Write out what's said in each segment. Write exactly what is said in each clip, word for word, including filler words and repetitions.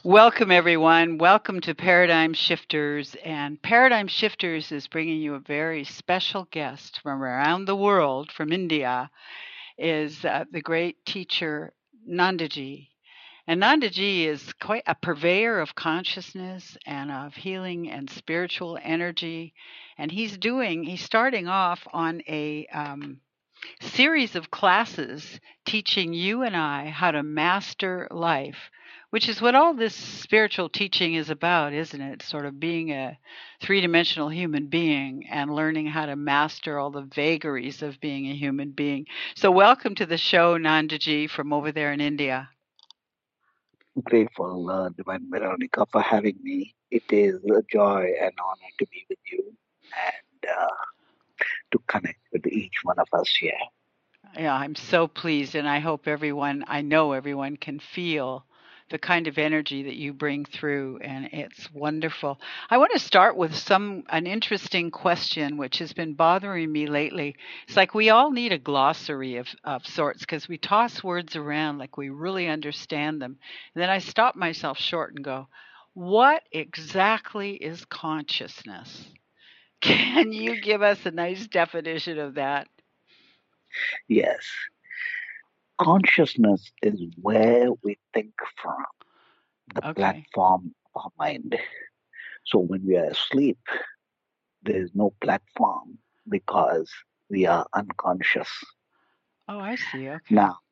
Welcome, everyone. Welcome to Paradigm Shifters. And Paradigm Shifters is bringing you a very special guest from around the world, from India, is uh, the great teacher Nandaji. And Nandaji is quite a purveyor of consciousness and of healing and spiritual energy. And he's doing, he's starting off on a um, series of classes teaching you and I how to master life, which is what all this spiritual teaching is about, isn't it? Sort of being a three dimensional human being and learning how to master all the vagaries of being a human being. So, welcome to the show, Nandaji, from over there in India. Grateful, uh, Divine Veronica, for having me. It is a joy and honor to be with you and uh, to connect with each one of us here. Yeah, I'm so pleased, and I hope everyone, I know everyone can feel the kind of energy that you bring through, and it's wonderful. I want to start with some an interesting question which has been bothering me lately. It's like we all need a glossary of, of sorts because we toss words around like we really understand them. And then I stop myself short and go, what exactly is consciousness? Can you give us a nice definition of that? Yes, consciousness is where we think from, the Okay. platform of our mind. So when we are asleep, there is no platform because we are unconscious. Oh, I see. Okay. Now,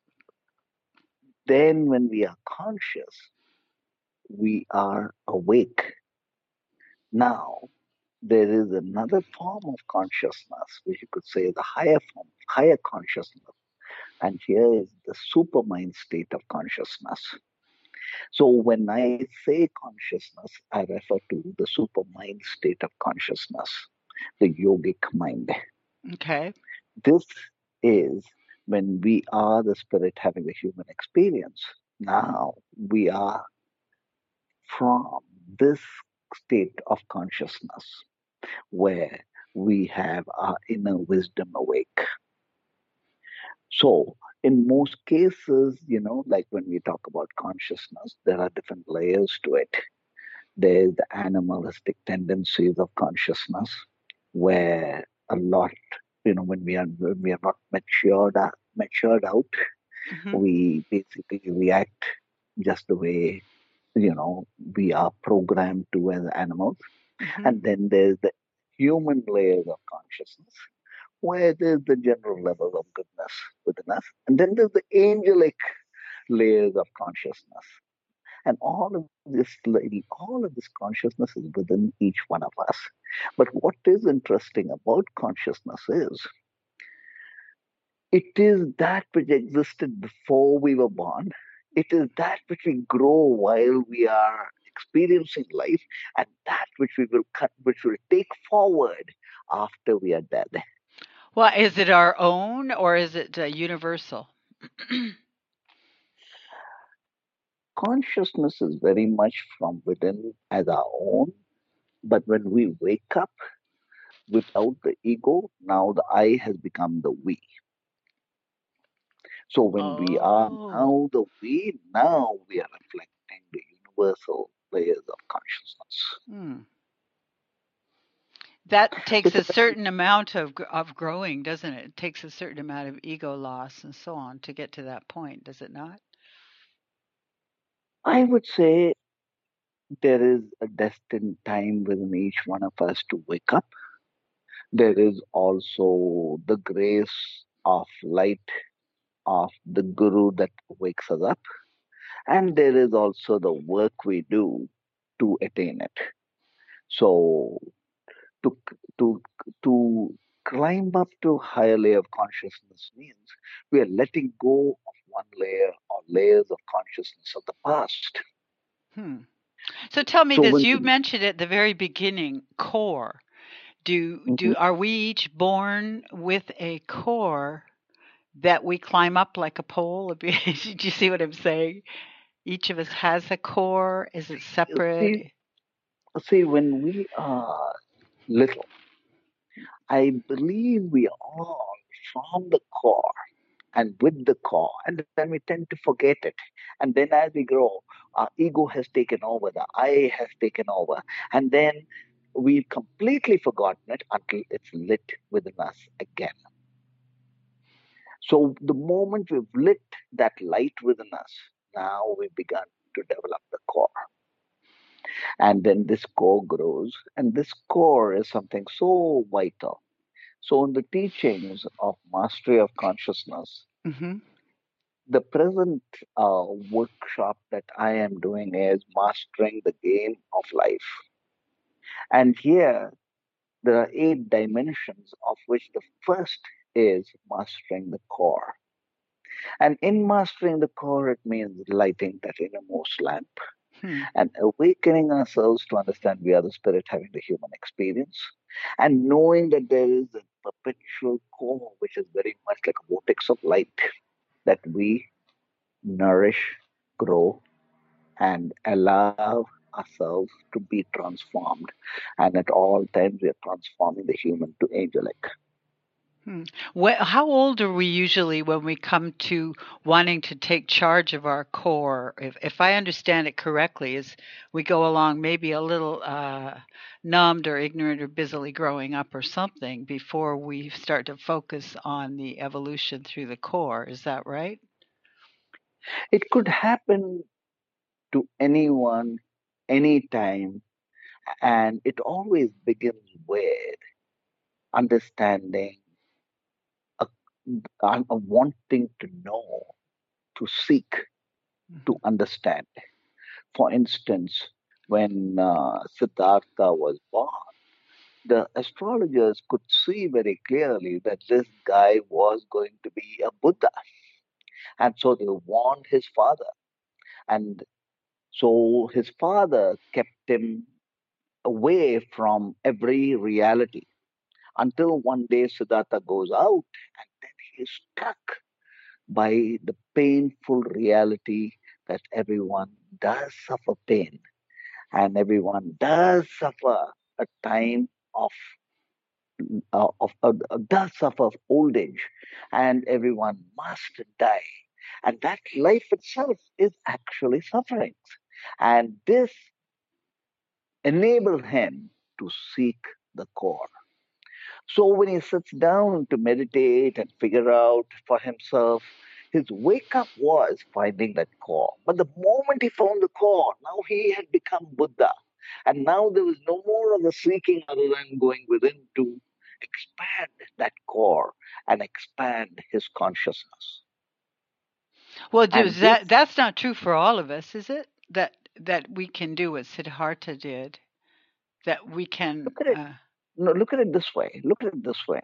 then when we are conscious, we are awake. Now, there is another form of consciousness, which you could say the higher form, higher consciousness. And here is the supermind state of consciousness. So when I say consciousness, I refer to the supermind state of consciousness, the yogic mind. Okay. This is when we are the spirit having the human experience. Now we are from this state of consciousness where we have our inner wisdom awake. So, in most cases, you know, like when we talk about consciousness, there are different layers to it. There's the animalistic tendencies of consciousness, where a lot, you know, when we are when we are not matured uh, matured out, Hmm. we basically react just the way you know we are programmed to as animals. Hmm. And then there's the human layers of consciousness, where there's the general level of goodness within us. And then there's the angelic layers of consciousness. And all of this, all of this consciousness is within each one of us. But what is interesting about consciousness is it is that which existed before we were born. It is that which we grow while we are experiencing life, and that which we will cut, which will take forward after we are dead. Well, is it our own or is it uh, universal? Consciousness is very much from within as our own, but when we wake up without the ego, now the I has become the we. So when we are Oh, now the we, now we are reflecting the universal layers of consciousness. hmm. That takes It's a a very, certain amount of gr- of growing, doesn't it? It takes a certain amount of ego loss and so on to get to that point, does it not? I would say there is a destined time within each one of us to wake up. There is also the grace of light of the Guru that wakes us up. And there is also the work we do to attain it. So to to to climb up to a higher layer of consciousness means we are letting go of one layer or layers of consciousness of the past. Hmm. So tell me So this, when you we, mentioned at the very beginning core. Do Mhm. do are we each born with a core that we climb up like a pole? Do you see what I'm saying? Each of us has a core. Is it see, separate? see when we are little, I believe we are all from the core. and with the core, and then we tend to forget it. And then as we grow, our ego has taken over, the I has taken over, and then we've completely forgotten it until it's lit within us again. So the moment we've lit that light within us, now we've begun to develop the core. And then this core grows, and this core is something so vital. So, in the teachings of mastery of consciousness, Mm-hmm. the present uh, workshop that I am doing is mastering the game of life. And here, there are eight dimensions, of which the first is mastering the core. And in mastering the core, it means lighting that innermost lamp Hmm. and awakening ourselves to understand we are the spirit having the human experience, and knowing that there is a perpetual core, which is very much like a vortex of light that we nourish, grow, and allow ourselves to be transformed. And at all times, we are transforming the human to angelic. Hmm. Wh- how old are we usually when we come to wanting to take charge of our core? If, if I understand it correctly, is we go along maybe a little uh, numbed or ignorant or busily growing up or something before we start to focus on the evolution through the core. Is that right? It could happen to anyone, anytime, and it always begins with understanding, a, a wanting to know, to seek, Mm-hmm. to understand. For instance, when uh, Siddhartha was born, the astrologers could see very clearly that this guy was going to be a Buddha. And so they warned his father. And so his father kept him away from every reality until one day Siddhartha goes out and then he is struck by the painful reality that everyone does suffer pain and everyone does suffer a time of uh, of uh, does suffer of old age, and everyone must die, and that life itself is actually suffering, and this enabled him to seek the core. So when he sits down to meditate and figure out for himself, his wake up was finding that core. But the moment he found the core, now he had become Buddha. And now there was no more of the seeking other than going within to expand that core and expand his consciousness. Well, And does this, that that's not true for all of us, is it? That that we can do what Siddhartha did. That we can. look at it, Uh, no, look at it this way. Look at it this way.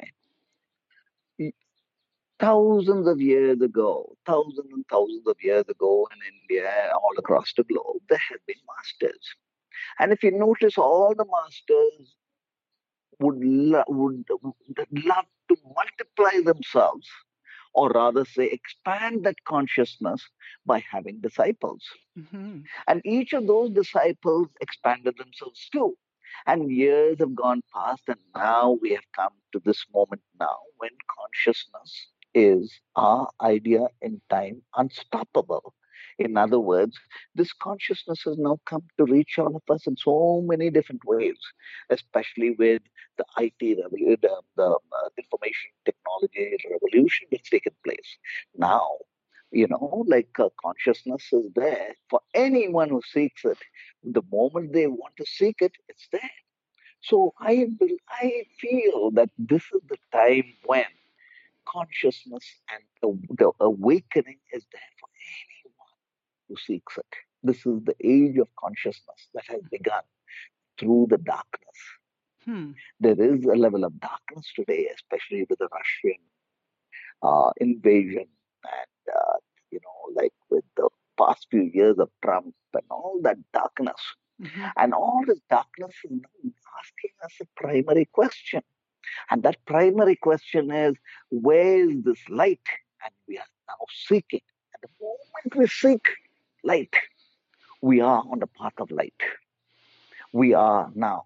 Thousands of years ago, thousands and thousands of years ago in India, all across the globe, there have been masters. And if you notice, all the masters would, lo- would, would love to multiply themselves, or rather say, expand that consciousness by having disciples. mhm. And each of those disciples expanded themselves too. And years have gone past, and now we have come to this moment now when consciousness is our idea in time unstoppable. In other words, this consciousness has now come to reach all of us in so many different ways, especially with the I T revolution, the, the uh, information technology revolution that's taken place. Now, you know, like uh, consciousness is there for anyone who seeks it. The moment they want to seek it, it's there. So I, I feel that this is the time when consciousness and the, the awakening is there for anyone who seeks it. This is the age of consciousness that has begun through the darkness. Hmm. There is a level of darkness today, especially with the Russian uh, invasion and, uh, you know, like with the past few years of Trump and all that darkness. Hmm. And all this darkness is now asking us a primary question. And that primary question is, where is this light? And we are now seeking. And the moment we seek light, we are on the path of light. We are now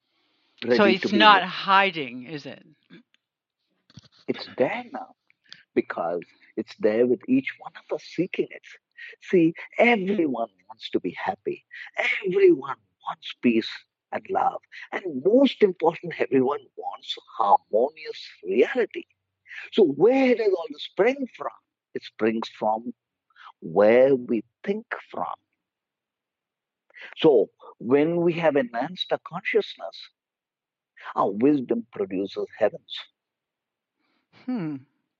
So ready to it's be lit. not hiding, is it? It's there now. because it's there with each one of us seeking it. See, everyone wants to be happy. Everyone wants peace and love. And most important, everyone wants harmonious reality. So where does all this spring from? It springs from where we think from. So when we have enhanced our consciousness, our wisdom produces heavens. Hmm.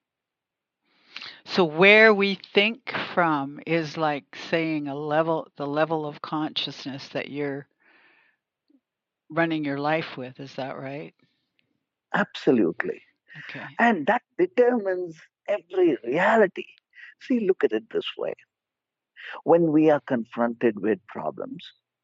So where we think from is like saying a level, the level of consciousness that you're running your life with. Is that right? Absolutely. Okay. And that determines every reality. See, look at it this way. When we are confronted with problems,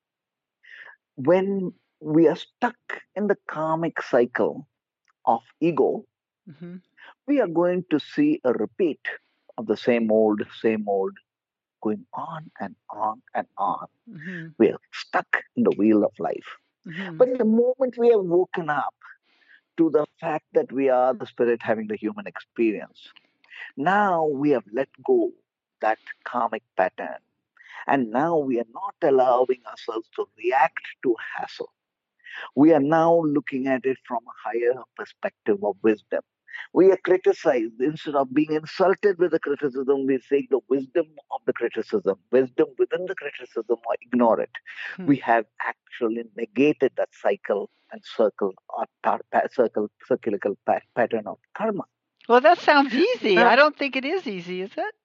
when we are stuck in the karmic cycle of ego, Mm-hmm. we are going to see a repeat of the same old, same old, going on and on and on. Mm-hmm. We are stuck in the wheel of life. Mm-hmm. But the moment we have woken up to the fact that we are the spirit having the human experience, now we have let go that karmic pattern. And now we are not allowing ourselves to react to hassle. We are now looking at it from a higher perspective of wisdom. We are criticized. Instead of being insulted with the criticism, we say the wisdom of the criticism, wisdom within the criticism, or ignore it. Hmm. We have actually negated that cycle and circle, or tar- pa- circle, circular pa- pattern of karma. Well, that sounds easy. Now, I don't think it is easy, is it?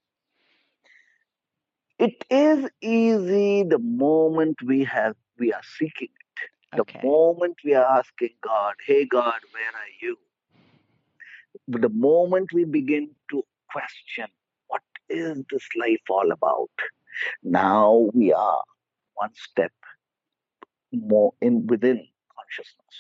it is easy the moment we have we are seeking it. The Okay. moment we are asking God, hey God, where are you? The moment we begin to question what is this life all about, now we are one step more in within consciousness.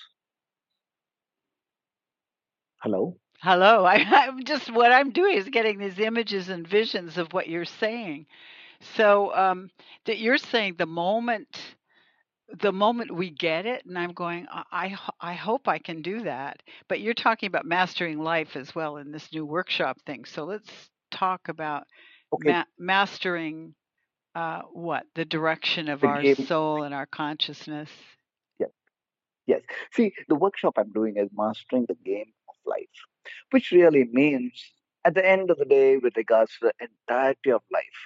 Hello? Hello. I, I'm just what I'm doing is getting these images and visions of what you're saying. So um, that you're saying the moment the moment we get it, and I'm going, I, I ho- I hope I can do that. But you're talking about mastering life as well in this new workshop thing. So let's talk about Okay, ma- mastering uh, what the direction of the our game. soul and our consciousness. Yes, yes. See, the workshop I'm doing is mastering the game of life, which really means at the end of the day, with regards to the entirety of life,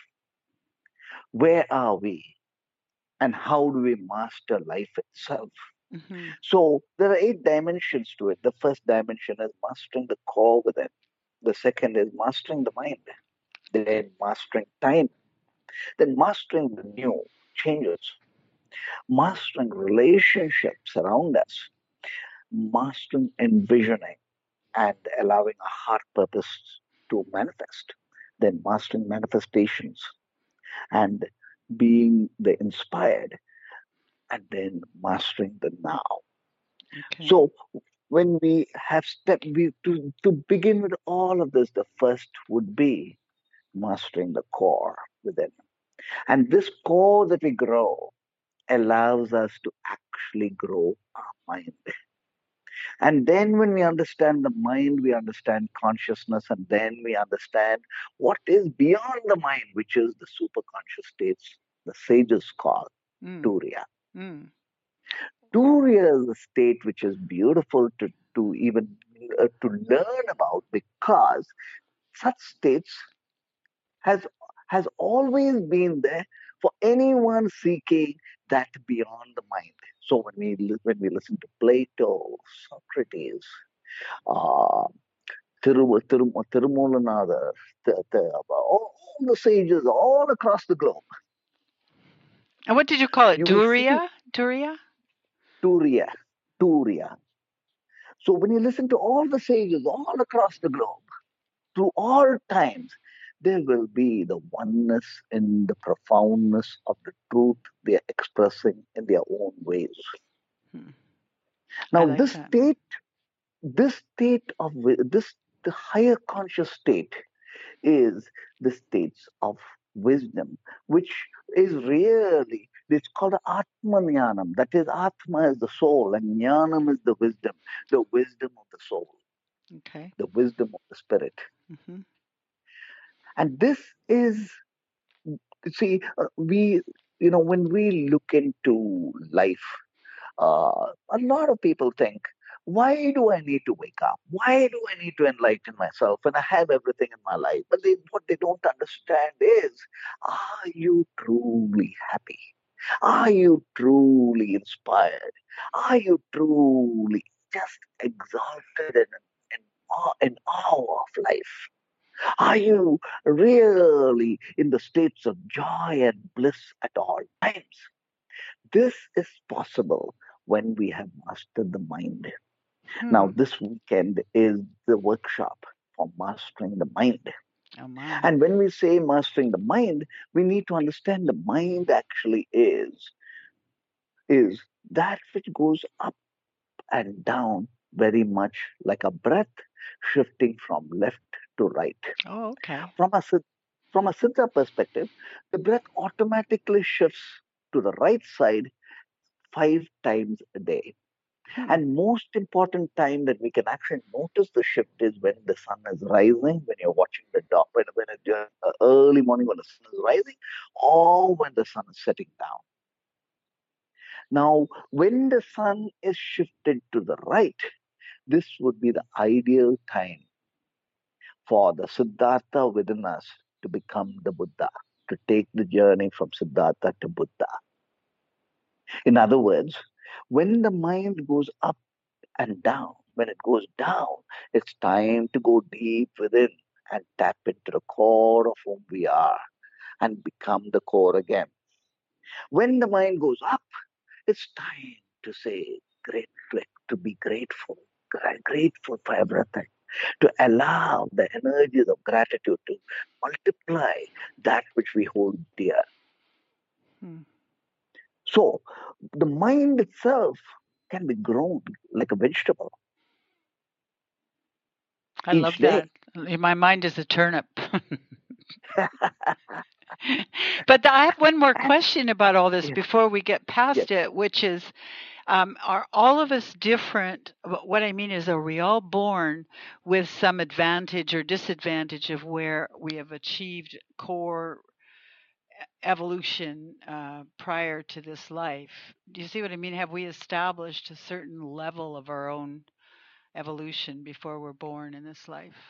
where are we and how do we master life itself? Mm-hmm. So there are eight dimensions to it. The first dimension is mastering the core within. The second is mastering the mind. Then mastering time. Then mastering the new changes. Mastering relationships around us. Mastering envisioning and allowing a heart purpose to manifest. Then mastering manifestations and being the inspired. And then mastering the now. Okay. So when we have step we to, to begin with all of this, the first would be mastering the core within. And this core that we grow allows us to actually grow our mind. And then when we understand the mind, we understand consciousness, and then we understand what is beyond the mind, which is the superconscious states the sages call Mm. Turiya. Mm. Turiya is a state which is beautiful to, to even uh, to learn about, because such states has has always been there for anyone seeking that beyond the mind. So when we li- when we listen to Plato, Socrates, uh, Thiru, Thiru, Thirumalanatha, the, the, all, all the sages all across the globe, And what did you call it? you will see Duriya? Duriya? Turiya, Turiya. So when you listen to all the sages all across the globe, through all times, there will be the oneness in the profoundness of the truth they are expressing in their own ways. Hmm. I Now, like this that. state, this state of this, the higher conscious state is the states of wisdom, which is really, it's called Atmanyanam. That is, Atma is the soul, and Jnanam is the wisdom, the wisdom of the soul. Okay. the wisdom of the spirit. Mm-hmm. And this is, see, uh, we, you know, when we look into life, uh, a lot of people think, why do I need to wake up? Why do I need to enlighten myself when I have everything in my life? But they, what they don't understand is, are you truly happy? Are you truly inspired? Are you truly just exalted and in awe, in awe of life? Are you really in the states of joy and bliss at all times? This is possible when we have mastered the mind. Hmm. Now, this weekend is the workshop for mastering the mind. Oh my. And when we say mastering the mind, we need to understand the mind actually is, is that which goes up and down very much like a breath shifting from left to right. Oh, okay. From a, from a Siddha perspective, the breath automatically shifts to the right side five times a day. Hmm. And most important time that we can actually notice the shift is when the sun is rising, when you're watching the dog, when, when it's uh, early morning when the sun is rising, or when the sun is setting down. Now, when the sun is shifted to the right, this would be the ideal time for the Siddhartha within us to become the Buddha, to take the journey from Siddhartha to Buddha. In other words, when the mind goes up and down, when it goes down, it's time to go deep within and tap into the core of whom we are and become the core again. When the mind goes up, it's time to say, great, to be grateful, grateful for everything, to allow the energies of gratitude to multiply that which we hold dear. Hmm. So the mind itself can be grown like a vegetable I each love that. day. My mind is a turnip. But I have one more And question about all this yes, before we get yes, past it, which is, um, are all of us different? What I mean is, are we all born with some advantage or disadvantage of where we have achieved core evolution uh, prior to this life? Do you see what I mean? Have we established a certain level of our own evolution before we're born in this life?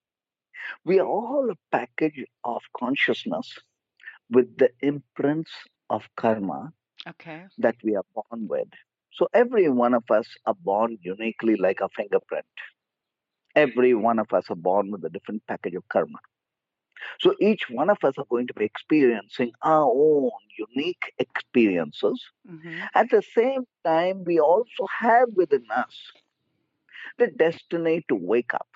we are all a package of consciousness with the imprints of karma Okay. that we are born with. So every one of us are born uniquely like a fingerprint. Every one of us are born with a different package of karma. So each one of us are going to be experiencing our own unique experiences. Mm-hmm. At the same time, we also have within us the destiny to wake up.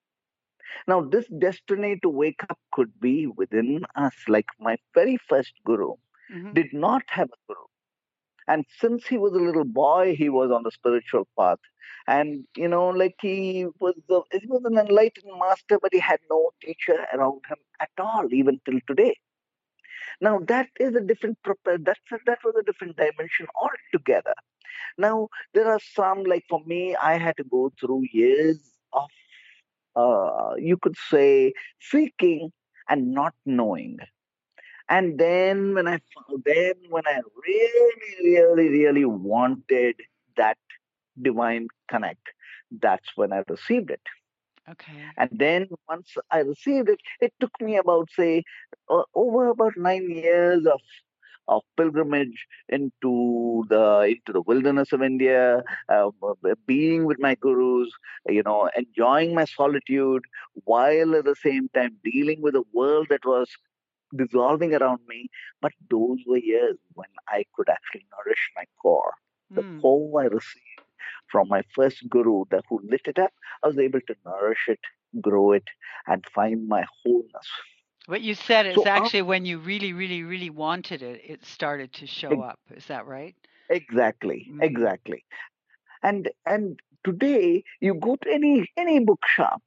Now, this destiny to wake up could be within us. Like my very first guru Mm-hmm. did not have a guru. And since he was a little boy, he was on the spiritual path. And, you know, like he was, the, he was an enlightened master, but he had no teacher around him at all, even till today. Now, that is a different, that's a, that was a different dimension altogether. Now, there are some, like for me, I had to go through years of, uh, you could say, seeking and not knowing. And then when I found, then when I really, really, really wanted that divine connect, that's when I received it. Okay. And then once I received it, it took me about, say, uh, over about nine years of of pilgrimage into the into the wilderness of India, uh, being with my gurus, you know, enjoying my solitude, while at the same time dealing with a world that was dissolving around me. But those were years when I could actually nourish my core. The Mm. core I received from my first guru, that who lit it up, I was able to nourish it, grow it, and find my wholeness. What you said is So, uh, actually when you really, really, really wanted it, it started to show ex- up. Is that right? exactly, Mm-hmm. exactly. And and today, you go to any any bookshop,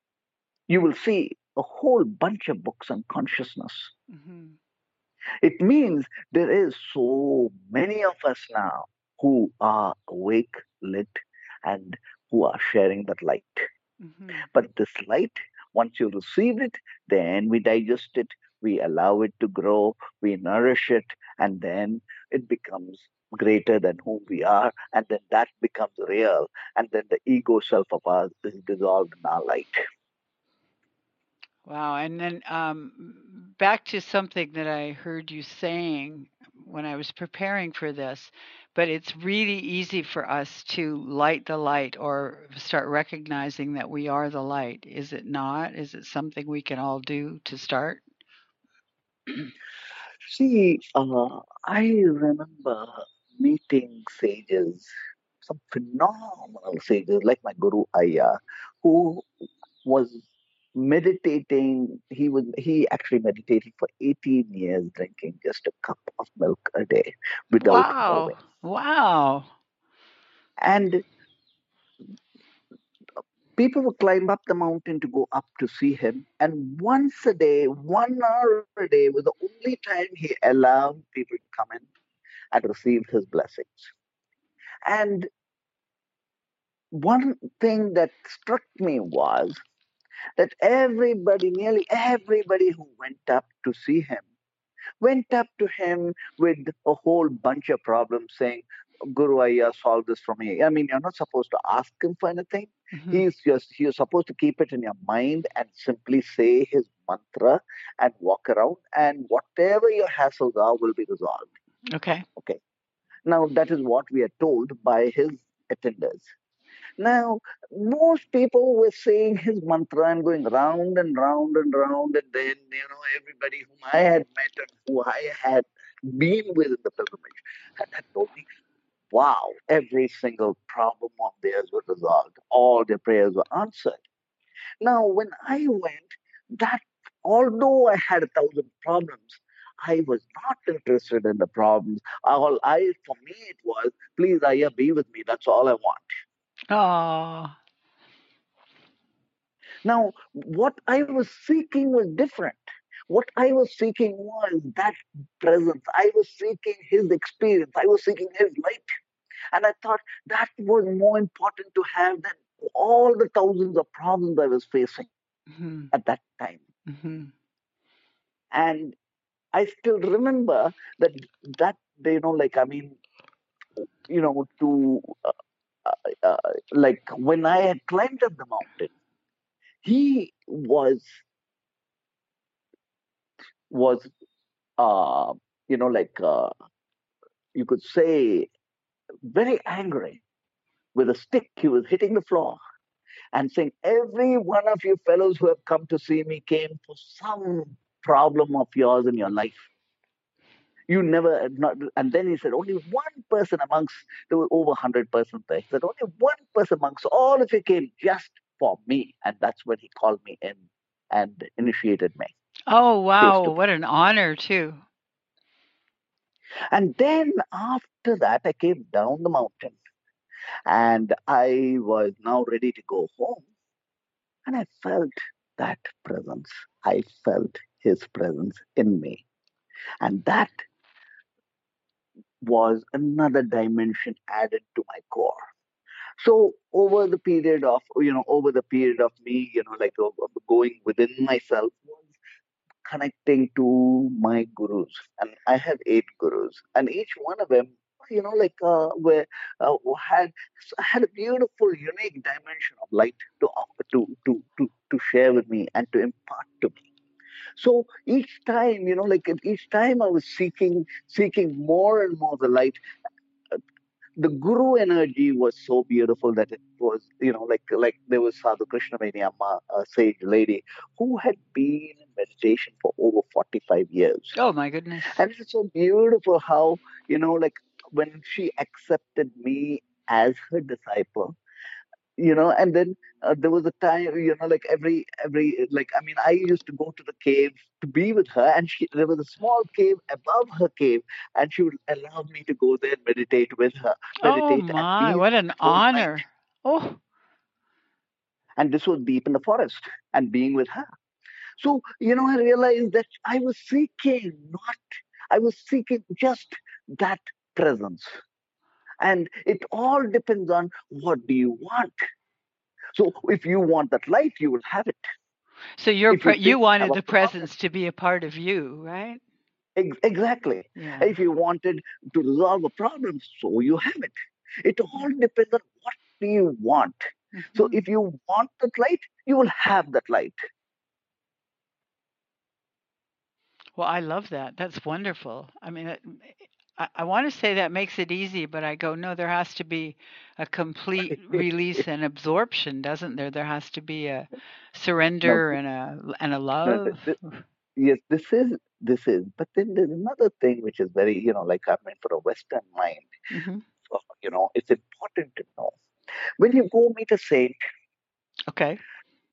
you will see a whole bunch of books on consciousness. Mm-hmm. It means there is so many of us now who are awake, lit, and who are sharing that light. Mm-hmm. But this light, once you receive it, then we digest it, we allow it to grow, we nourish it, and then it becomes greater than whom we are, and then that becomes real, and then the ego self of us is dissolved in our light. Wow. And then um, back to something that I heard you saying when I was preparing for this, but it's really easy for us to light the light or start recognizing that we are the light. Is it not? Is it something we can all do to start? See, uh, I remember meeting sages, some phenomenal sages like my Guru Aya, who was meditating. He was he actually meditated for eighteen years, drinking just a cup of milk a day without Wow. moving. Wow. And people would climb up the mountain to go up to see him. And once a day, one hour a day was the only time he allowed people to come in and receive his blessings. And one thing that struck me was that everybody, nearly everybody who went up to see him, went up to him with a whole bunch of problems saying, Guru Ayya, solve this for me. I mean, you're not supposed to ask him for anything. Hmm. He's just, you're supposed to keep it in your mind and simply say his mantra and walk around, and whatever your hassles are will be resolved. Okay. Okay. Now, that is what we are told by his attenders. Now, most people were saying his mantra and going round and round and round, and then, you know, everybody whom I had met and who I had been with in the pilgrimage had, had told me, wow, every single problem of theirs was resolved. All their prayers were answered. Now, when I went, that although I had a thousand problems, I was not interested in the problems. All I, for me, it was, please, Ayah, be with me. That's all I want. Oh. Now, what I was seeking was different. What I was seeking was that presence. I was seeking his experience. I was seeking his light. And I thought that was more important to have than all the thousands of problems I was facing Hmm. at that time. Hmm. And I still remember that, that, you know, like, I mean, you know, to, uh, uh, like, when I had climbed up the mountain, he was, was, uh, you know, like, uh, you could say, very angry. With a stick, he was hitting the floor and saying, every one of you fellows who have come to see me came for some problem of yours in your life. You never, not, and then he said, only one person amongst, there were over one hundred persons there. He said, only one person amongst all of you came just for me. And that's when he called me in and initiated me Oh, face wow. to face. What an honor, too. And then after that, I came down the mountain and I was now ready to go home. And I felt that presence. I felt his presence in me. And that was another dimension added to my core. So over the period of, you know, over the period of me, you know, like uh, going within myself, was connecting to my gurus. And I have eight gurus. And each one of them, you know, like uh, where uh, had had a beautiful, unique dimension of light to offer, to to to to share with me and to impart to me. So each time, you know, like each time I was seeking, seeking more and more the light. The guru energy was so beautiful that it was, you know, like like there was Sadhu Krishnaveni Amma, a sage lady, who had been in meditation for over forty-five years. Oh, my goodness. And it's so beautiful how, you know, like when she accepted me as her disciple, you know, and then uh, there was a time, you know, like every every like I mean, I used to go to the cave to be with her, and she, there was a small cave above her cave, and she would allow me to go there and meditate with her, Oh, meditate and my. be What an the whole night. honor. Oh. And this was deep in the forest and being with her. So, you know, I realized that I was seeking not, I was seeking just that presence. And it all depends on what do you want? So if you want that light, you will have it. So you're If you pre- think you you have wanted a the problem, presence to be a part of you, right? ex- exactly. Yeah. If you wanted to resolve a problem, so you have it. It all depends on what do you want. So Hmm. if you want that light, you will have that light. Well, I love that. That's wonderful. I mean, it, I, I want to say that makes it easy, but I go, no, there has to be a complete release and absorption, doesn't there? There has to be a Now, surrender and a and a no, love. th- th- yes, this is this is. But then there's another thing which is very, you know, like I mean, for a Western mind, Hmm. uh, you know, it's important to know when you go meet a saint. Okay.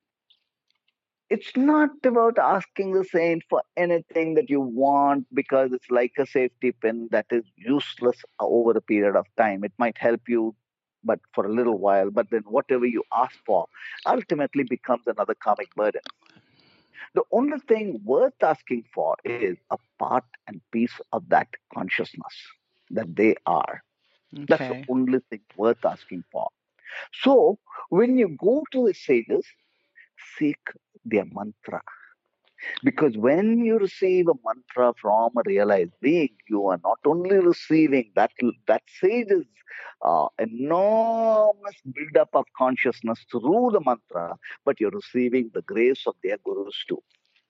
It's not about asking the saint for anything that you want because it's like a safety pin that is useless over a period of time. It might help you, but for a little while. But then whatever you ask for ultimately becomes another karmic burden. The only thing worth asking for is a part and piece of that consciousness that they are. That's the Okay. only thing worth asking for. So when you go to the sages, seek their mantra. Because when you receive a mantra from a realized being, you are not only receiving that that sage's uh, enormous buildup of consciousness through the mantra, but you're receiving the grace of their gurus too.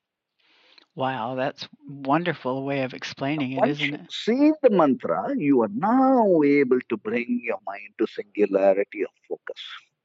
Wow, that's wonderful way of explaining it, Once isn't you it? receive the mantra, you are now able to bring your mind to singularity of focus.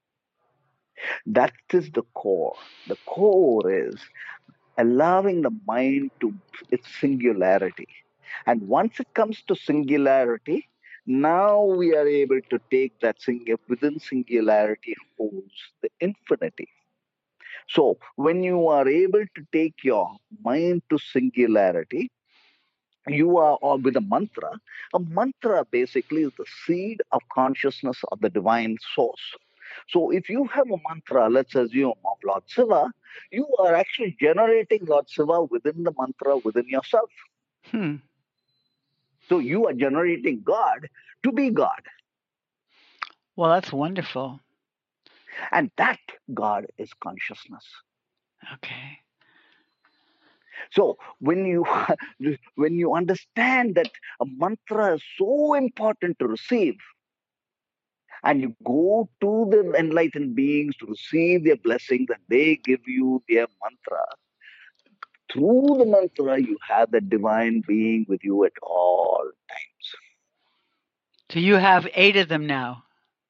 That is the core. The core is allowing the mind to its singularity. And once it comes to singularity, now we are able to take that single within singularity holds the infinity. So when you are able to take your mind to singularity, you are or with a mantra. A mantra basically is the seed of consciousness of the divine source. So if you have a mantra, let's assume of Lord Shiva, you are actually generating Lord Shiva within the mantra within yourself. Hmm. So you are generating God to be God. Well, that's wonderful. And that God is consciousness. Okay. So when you when you understand that a mantra is so important to receive, and you go to the enlightened beings to receive their blessings, and they give you their mantra. Through the mantra, you have the divine being with you at all times. So you have eight of them now.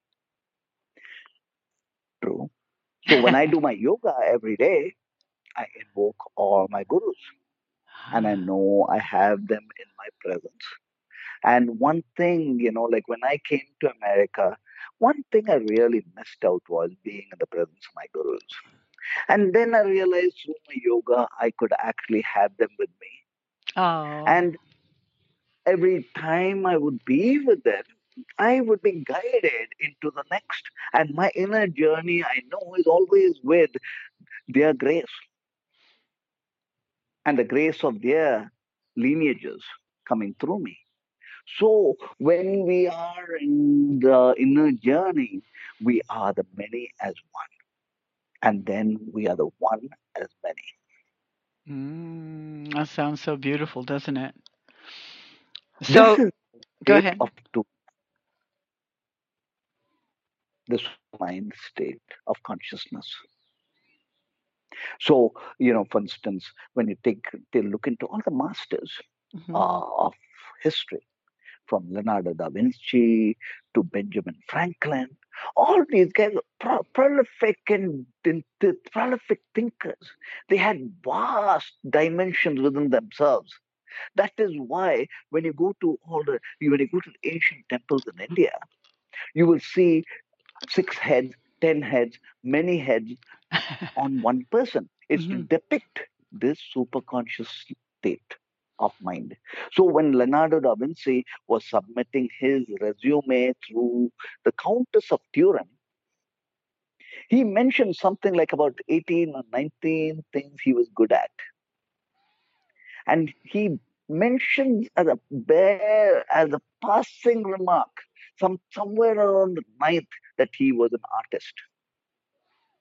True. So when I do my yoga every day, I invoke all my gurus, and I know I have them in my presence. And one thing, you know, like when I came to America, one thing I really missed out was being in the presence of my gurus. And then I realized through my yoga, I could actually have them with me. Oh. And every time I would be with them, I would be guided into the next. And my inner journey, I know, is always with their grace and the grace of their lineages coming through me. So when we are in the inner journey, we are the many as one. And then we are the one as many. Mm, that sounds so beautiful, doesn't it? This So, is go the state ahead. of truth, this mind state of consciousness. So, you know, for instance, when you take, take look into all the masters Hmm. uh, of history, from Leonardo da Vinci to Benjamin Franklin, all these guys are pro- prolific and and th- prolific thinkers. They had vast dimensions within themselves. That is why when you go to all the when you go to the ancient temples in India, you will see six heads, ten heads, many heads on one person. It's to Hmm. depict this superconscious state of mind. So when Leonardo da Vinci was submitting his resume through the Countess of Turin, he mentioned something like about eighteen or nineteen things he was good at. And he mentioned as a bare, as a passing remark, some somewhere around the ninth, that he was an artist.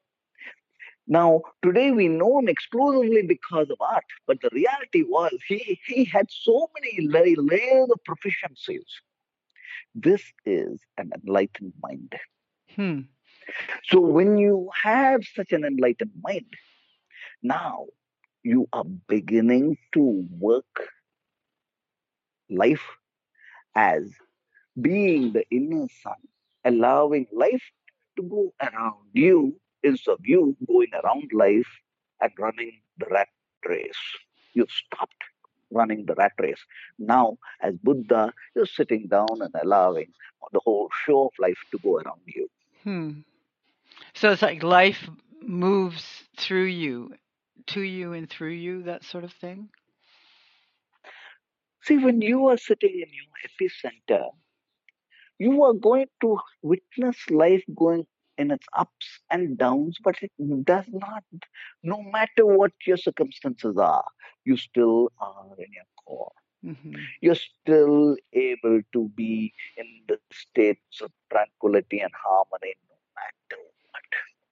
Now, today we know him exclusively because of art, but the reality was he, he had so many la- layers of proficiencies. This is an enlightened mind. Hmm. So when you have such an enlightened mind, now you are beginning to work life as being the inner sun, allowing life to go around you instead of you going around life and running the rat race. You stopped running the rat race. Now, as Buddha, you're sitting down and allowing the whole show of life to go around you. Hmm. So it's like life moves through you, to you and through you, that sort of thing? See, when you are sitting in your epicenter, you are going to witness life going in its ups and downs, but it does not, no matter what your circumstances are, you still are in your core. Mm-hmm. You're still able to be in the states of tranquility and harmony no matter what.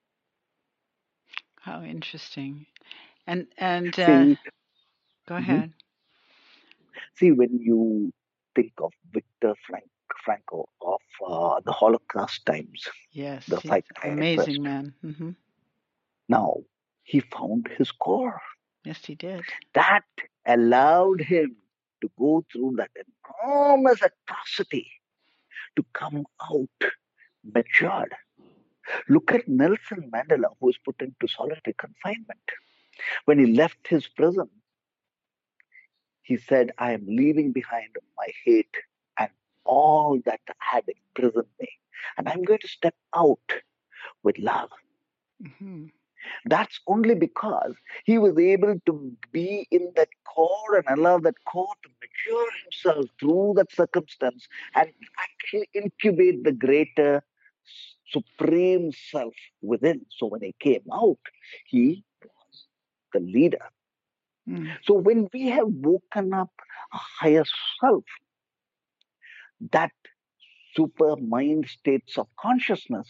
How interesting. And and uh, See, go mhm. ahead. See, when you think of Viktor Frank, Frankl, of uh, the Holocaust times, Yes, the he's an psychiatrist, amazing man. Mm-hmm. now he found his core. Yes, he did. That allowed him to go through that enormous atrocity to come out matured. Look at Nelson Mandela, who was put into solitary confinement. When he left his prison, he said, I am leaving behind my hate and all that had imprisoned me. And I'm going to step out with love. Mm-hmm. That's only because he was able to be in that core and allow that core to mature himself through that circumstance and actually incubate the greater supreme self within. So when he came out, he was the leader. Mm. So when we have woken up a higher self, that super mind states of consciousness,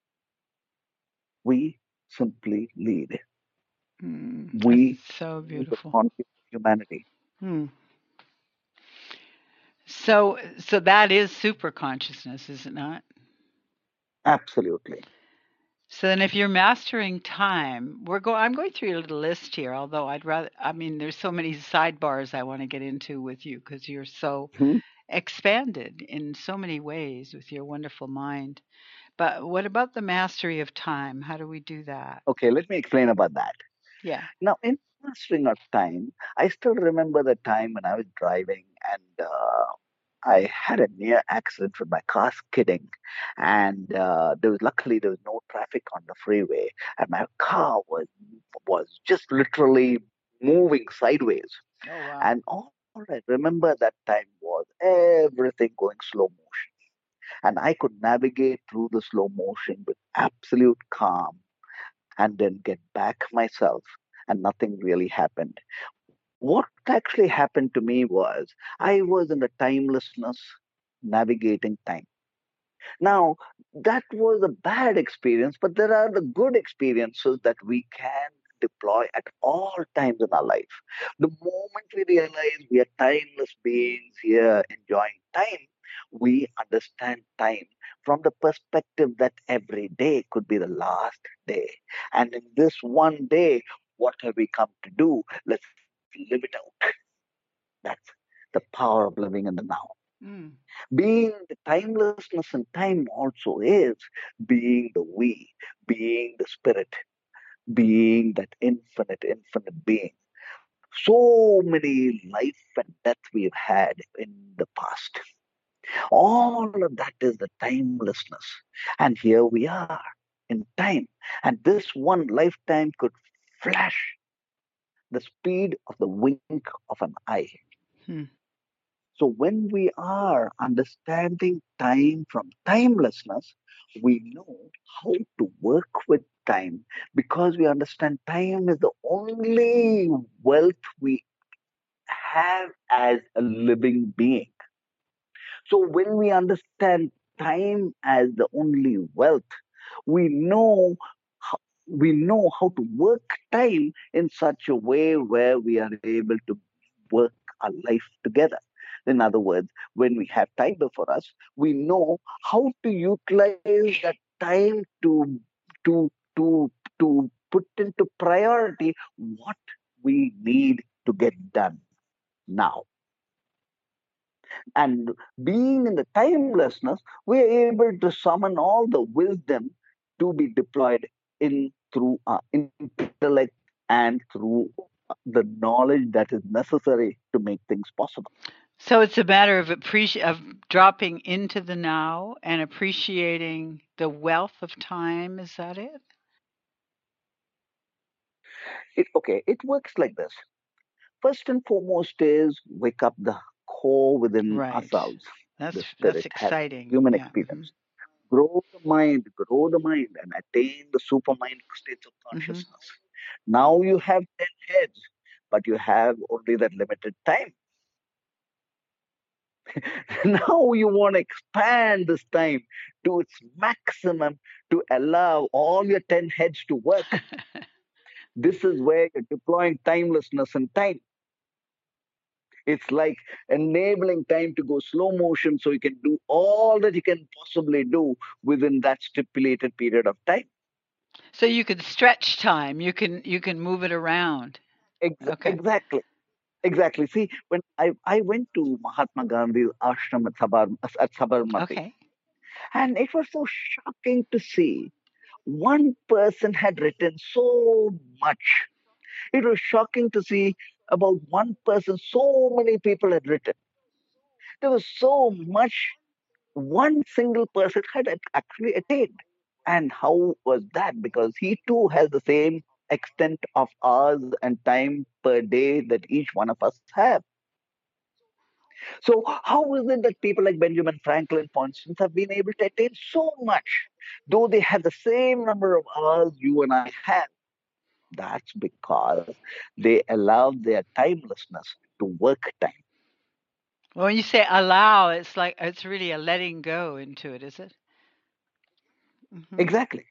we simply lead. Mm. That's We so are the beautiful. conscious humanity. Hmm. So so that is super consciousness, is it not? Absolutely. So then if you're mastering time, we're go I'm going through your little list here, although I'd rather I mean there's so many sidebars I want to get into with you because you're so Hmm. expanded in so many ways with your wonderful mind. But what about the mastery of time? How do we do that? Okay, let me explain about that. Yeah. Now, in mastering of time, I still remember the time when I was driving and uh, I had a near accident with my car skidding, and uh, there was luckily there was no traffic on the freeway, and my car was was just literally moving sideways. Oh wow. And all I remember that time was everything going slow motion, and I could navigate through the slow motion with absolute calm, and then get back myself, and nothing really happened. What actually happened to me was I was in the timelessness navigating time. Now, that was a bad experience, but there are the good experiences that we can deploy at all times in our life. The moment we realize we are timeless beings here enjoying time, we understand time from the perspective that every day could be the last day. And in this one day, what have we come to do? Let's live it out. That's the power of living in the now. Mm. Being the timelessness in time also is being the we, being the spirit, being that infinite, infinite being. So many life and death we've had in the past. All of that is the timelessness. And here we are in time. And this one lifetime could flash the speed of the wink of an eye. Hmm. So when we are understanding time from timelessness, we know how to work with time because we understand time is the only wealth we have as a living being. So when we understand time as the only wealth, we know how, we know how to work time in such a way where we are able to work our life together. In other words, when we have time before us, we know how to utilize that time to to to to put into priority what we need to get done now. And being in the timelessness, we are able to summon all the wisdom to be deployed in through our intellect and through the knowledge that is necessary to make things possible. So it's a matter of appreci- of dropping into the now and appreciating the wealth of time. Is that it? It okay, it works like this. First and foremost is wake up the core within Right. ourselves, That's the that's spirit, have exciting. human Yeah. Mhm. experience. Grow the mind, grow the mind, and attain the supermind states of Mhm. consciousness. Now you have ten heads, but you have only that limited time. Now you want to expand this time to its maximum to allow all your ten heads to work. This is where you're deploying timelessness and time. It's like enabling time to go slow motion so you can do all that you can possibly do within that stipulated period of time. So you can stretch time. You can you can move it around. Ex- Okay. exactly. Exactly. See, when I, I went to Mahatma Gandhi's ashram at, Sabar, at Sabarmati, Okay. and it was so shocking to see one person had written so much. It was shocking to see about one person, so many people had written. There was so much one single person had actually attained. And how was that? Because he too has the same extent of hours and time per day that each one of us have. So, how is it that people like Benjamin Franklin, for instance, have been able to attain so much, though they have the same number of hours you and I have? That's because they allowed their timelessness to work time. Well, when you say allow, it's like it's really a letting go into it, is it? Mhm. Exactly.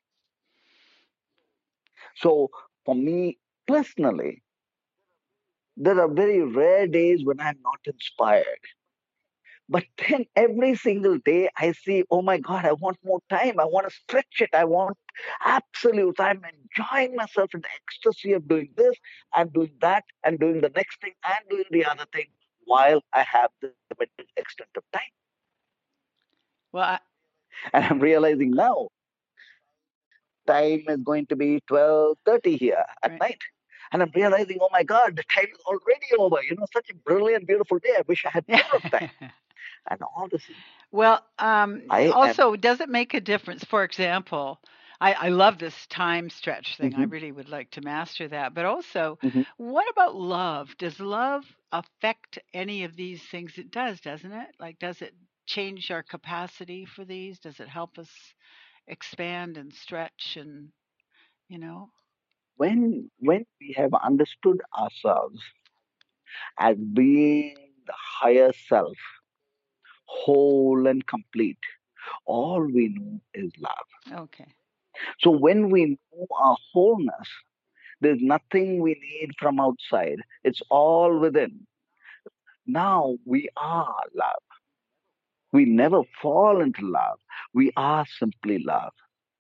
So, for me personally, there are very rare days when I'm not inspired. But then every single day I see, oh my God, I want more time. I want to stretch it. I want absolute. I'm enjoying myself in the ecstasy of doing this and doing that and doing the next thing and doing the other thing while I have the limited extent of time. Well, I, And I'm realizing now time is going to be twelve thirty here at right. night. And I'm realizing, oh my God, the time is already over. You know, such a brilliant, beautiful day. I wish I had more of time. And all this, Well, um, I am. also, does it make a difference? For example, I, I love this time stretch thing. I Mhm, really would like to master that. But also, mhm. what about love? Does love affect any of these things? It does, doesn't it? Like, does it change our capacity for these? Does it help us expand and stretch and, you know? when when we have understood ourselves as being the higher self, whole and complete, all we know is love. Okay. So when we know our wholeness, there's nothing we need from outside. It's all within. Now we are love. We never fall into love. We are simply love.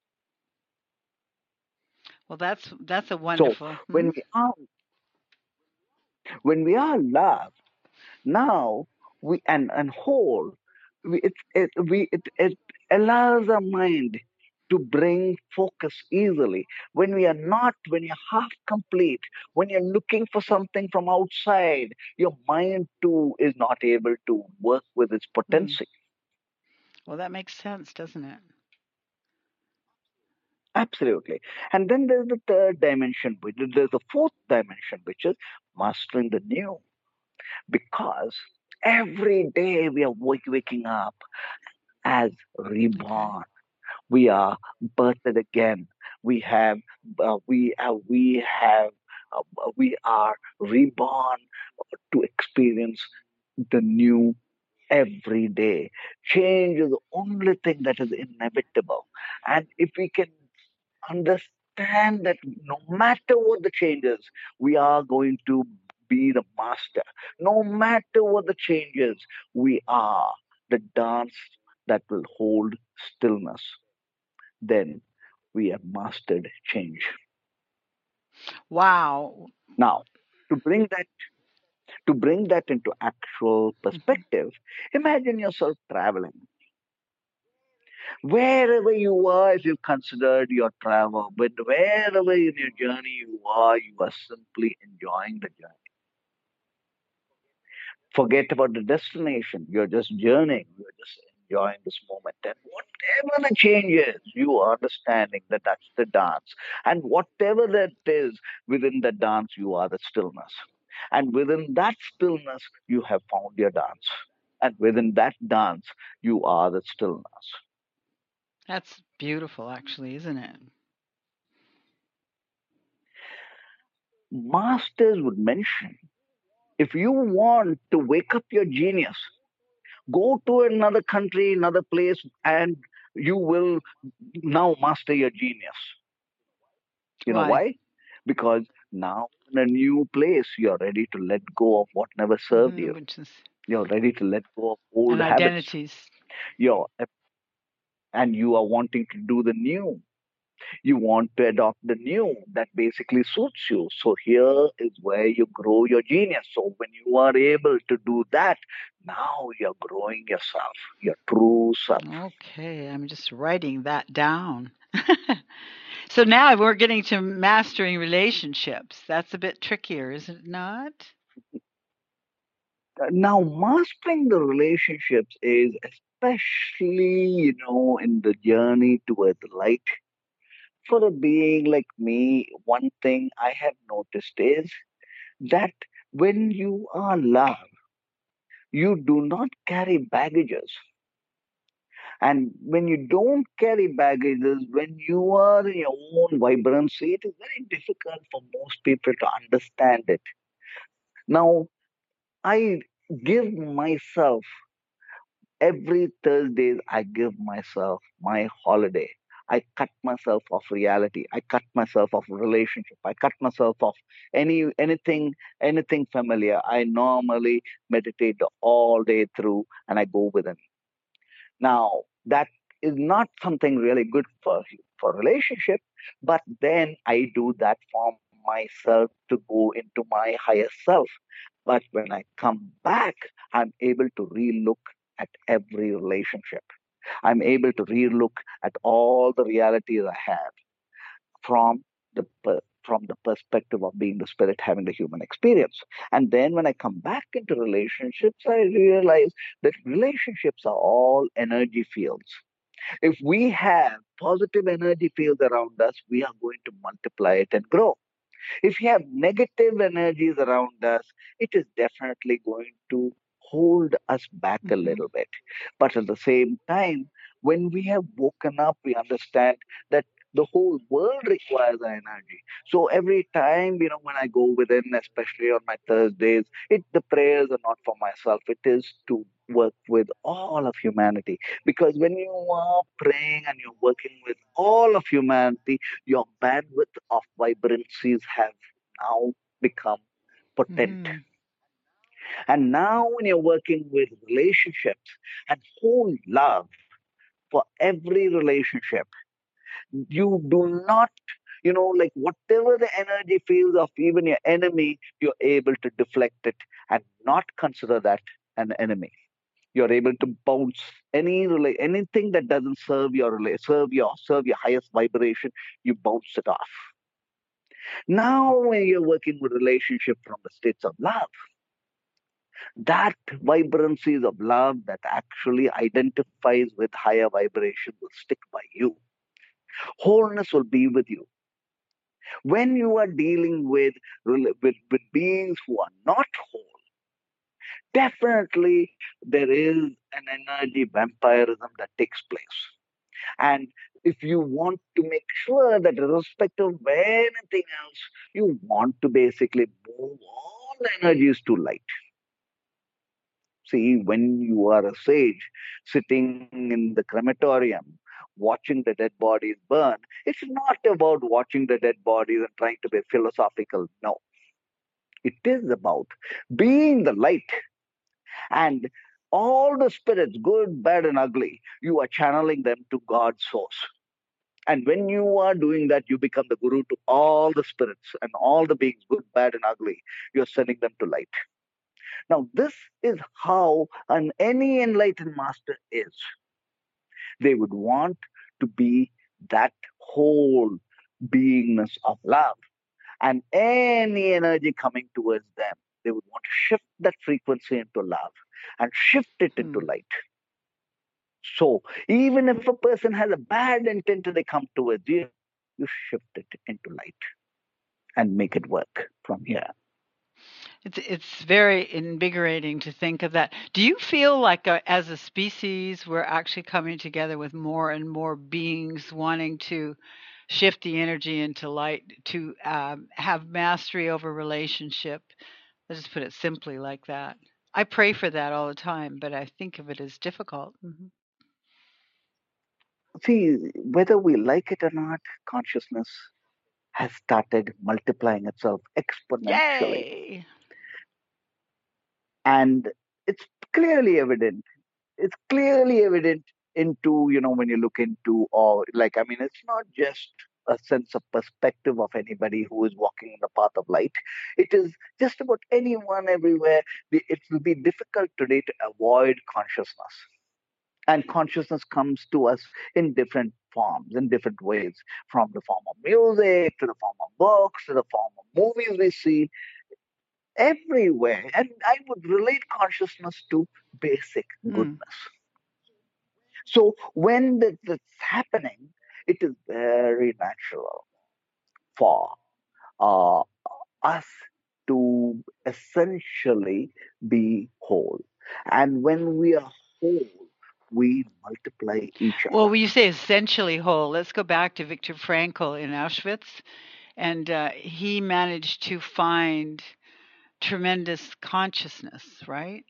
Well, that's that's a So wonderful. when Hmm? we are when we are love, now we and and whole, we it it we it, it allows our mind to bring focus easily. When we are not, when you're half complete, when you're looking for something from outside, your mind too is not able to work with its Mm. potential. Well, that makes sense, doesn't it? Absolutely. And then there's the third dimension, which there's the fourth dimension, which is mastering the new. Because every day we are wake- waking up as Okay. reborn. We are birthed again. We have, uh, we have, we have, uh, we are reborn to experience the new every day. Change is the only thing that is inevitable. And if we can understand understand that no matter what the changes, we are going to be the master. No matter what the changes, we are the dance that will hold stillness. Then we have mastered change. Wow. Now, to bring that to bring that into actual Mm-hmm. perspective, imagine yourself traveling. Wherever you are, if you've considered your travel, but wherever in your journey you are, you are simply enjoying the journey. Forget about the destination. You're just journeying. You're just enjoying this moment. And whatever the change is, you are understanding that that's the dance. And whatever that is within the dance, you are the stillness. And within that stillness, you have found your dance. And within that dance, you are the stillness. That's beautiful, actually, isn't it? Masters would mention, if you want to wake up your genius, go to another country, another place, and you will now master your genius. You know Why? why? Because now in a new place, you're ready to let go of what never served Mm-hmm. you. Which is You're ready to let go of and old habits. identities. You're and you are wanting to do the new. You want to adopt the new that basically suits you. So here is where you grow your genius. So when you are able to do that, now you're growing yourself, your true self. Okay, I'm just writing that down. So now we're getting to mastering relationships. That's a bit trickier, is it not? Now, mastering the relationships is especially, you know, in the journey toward the light. For a being like me, one thing I have noticed is that when you are love, you do not carry baggages. And when you don't carry baggages, when you are in your own vibrancy, it is very difficult for most people to understand it. Now, I give myself every Thursdays I give myself my holiday. I cut myself off reality. I cut myself off relationship. I cut myself off any anything anything familiar. I normally meditate all day through and I go within. Now, that is not something really good for for relationship, but then I do that for myself to go into my higher self. But when I come back, I'm able to relook at every relationship. I'm able to relook at all the realities I have from the per- from the perspective of being the spirit having the human experience. And then when I come back into relationships, I realize that relationships are all energy fields. If we have positive energy fields around us, we are going to multiply it and grow. If you have negative energies around us, it is definitely going to hold us back a Mm-hmm. little bit. But at the same time, when we have woken up, we understand that the whole world requires our energy. So every time, you know, when I go within, especially on my Thursdays, it the prayers are not for myself. It is to work with all of humanity. Because when you are praying and you're working with all of humanity, your bandwidth of vibrancies have now become potent. Mm-hmm. And now, when you're working with relationships and whole love for every relationship, you do not, you know, like whatever the energy fields of even your enemy, you're able to deflect it and not consider that an enemy. You're able to bounce any rela- anything that doesn't serve your rela- serve your serve your highest vibration, you bounce it off. Now, when you're working with relationship from the states of love, that vibrancies of love that actually identifies with higher vibration will stick by you. Wholeness will be with you. When you are dealing with, with, with beings who are not whole, definitely there is an energy vampirism that takes place. And if you want to make sure that irrespective of anything else, you want to basically move all the energies to light. See, when you are a sage sitting in the crematorium, watching the dead bodies burn. It's not about watching the dead bodies and trying to be philosophical. No. It is about being the light, and all the spirits, good, bad, and ugly, you are channeling them to God's source. And when you are doing that, you become the guru to all the spirits and all the beings, good, bad, and ugly. You're sending them to light. Now, this is how an any enlightened master is. They would want to be that whole beingness of love. And any energy coming towards them, they would want to shift that frequency into love and shift it into Hmm. light. So even if a person has a bad intent and they come towards you, you shift it into light and make it work from here. It's it's very invigorating to think of that. Do you feel like uh as a species we're actually coming together with more and more beings wanting to shift the energy into light to um, have mastery over relationship? Let's just put it simply like that. I pray for that all the time, but I think of it as difficult. Hmm. See, whether we like it or not, consciousness has started multiplying itself exponentially. Yay! And it's clearly evident. It's clearly evident into, you know, when you look into, or like, I mean, it's not just a sense of perspective of anybody who is walking in the path of light. It is just about anyone everywhere. It will be difficult today to avoid consciousness. And consciousness comes to us in different forms, in different ways, from the form of music, to the form of books, to the form of movies we see, everywhere. And I would relate consciousness to basic Mm. goodness. So when this is happening, it is very natural for uh, us to essentially be whole. And when we are whole, we multiply each Well, other. when you say essentially whole, let's go back to Viktor Frankl in Auschwitz. And uh, he managed to find tremendous consciousness, right?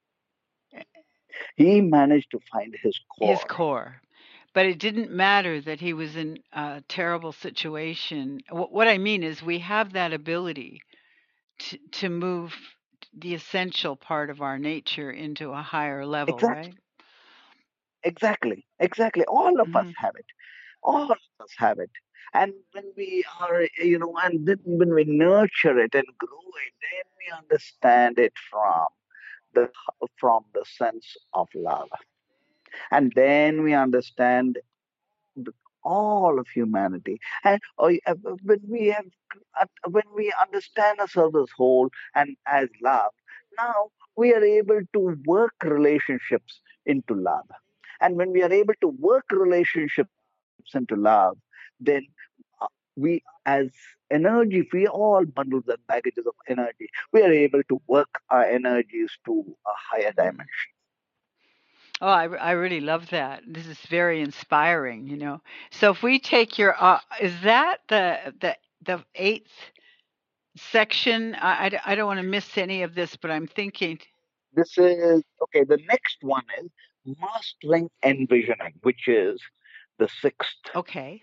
He managed to find his His core. core. But it didn't matter that he was in a terrible situation. Wh- What I mean is, we have that ability to, to move the essential part of our nature into a higher level, Exactly, right? exactly, exactly. All of us Hmm. have it. All of us have it. And when we are, you know, and then when we nurture it and grow it, then we understand it from the from the sense of love. And then we understand the- all of humanity. And uh, uh, when we have uh, when we understand ourselves as whole and as love, now we are able to work relationships into love. And when we are able to work relationships into love, then uh, we as energy, if we all bundles and baggages of energy, we are able to work our energies to a higher Mm. dimension. Oh, I, I really love that. This is very inspiring, you know. So if we take your, uh, is that the the the eighth section? I, I d- I don't want to miss any of this, but I'm thinking, This is okay. The next one is mastering envisioning, which is the sixth. okay,